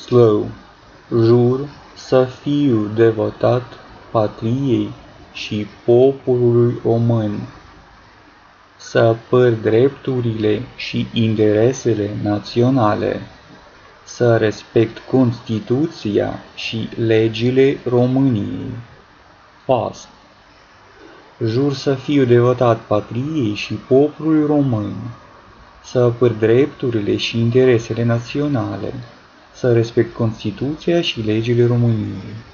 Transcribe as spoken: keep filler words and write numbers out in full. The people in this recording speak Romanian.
slău. Jur să fiu devotat patriei și poporului român, să apăr drepturile și interesele naționale, să respect Constituția și legile României. Fast. Jur să fiu devotat patriei și poporului român, să apăr drepturile și interesele naționale, să respect Constituția și legile României.